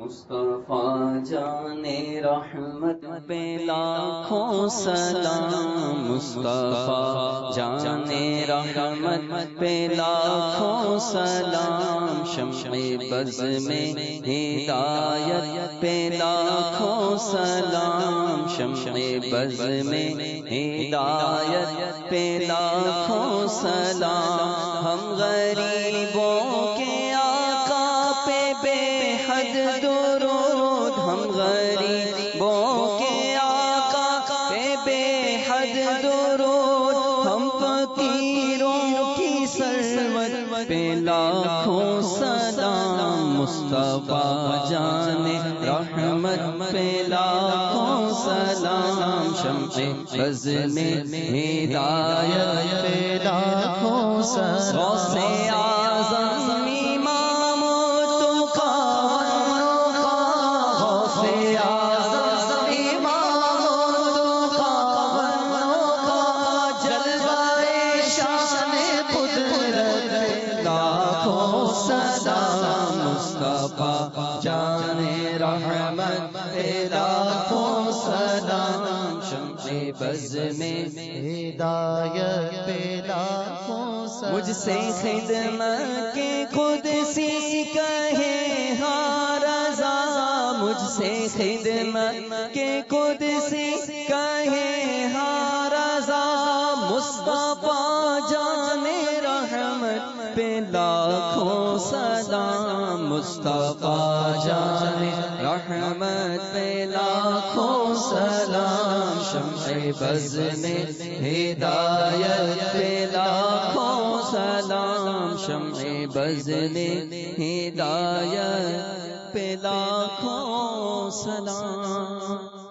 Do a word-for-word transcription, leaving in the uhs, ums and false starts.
مصطفیٰ جان رحمت پہ لاکھوں سلام، مصطفیٰ جان رحمت پہ لاکھوں سلام، شمع بز میں ہدایت پہ لاکھوں سلام، شمع بز میں ہدایت پہ لاکھوں سلام، ہم غریبوں کے آقا پہ بے حد درود، ہم غریبوں کے آقا پہ بے حد درود، ہم فقیروں کی سرورت پہ لاکھوں سلام، مصطفیٰ جان رحمت پہ لاکھوں سلام، شمع بز میں ہدایت پہ لاکھوں سلام، غوث اعظم امام تقی، غوث اعظم امام تقی، جلوہ شان قدرت لاکھوں سلام، مصطفیٰ جان رحمت پہ لاکھوں سلام، شمع بز میں ہدایت پہ لاکھوں سلام، مجھ سے خدمت کے قدسی کہے ہاں رضا، مجھ سے خدمت کے قدسی کہے ہاں رضا، مصطفیٰ جان رحمت پہ لاکھوں سلام، مصطفیٰ جان رحمت پہ لاکھوں سلام، شمع بز میں ہدایت پہ لاکھوں سلام، شمع بز میں ہدایت پہ لاکھوں سلام۔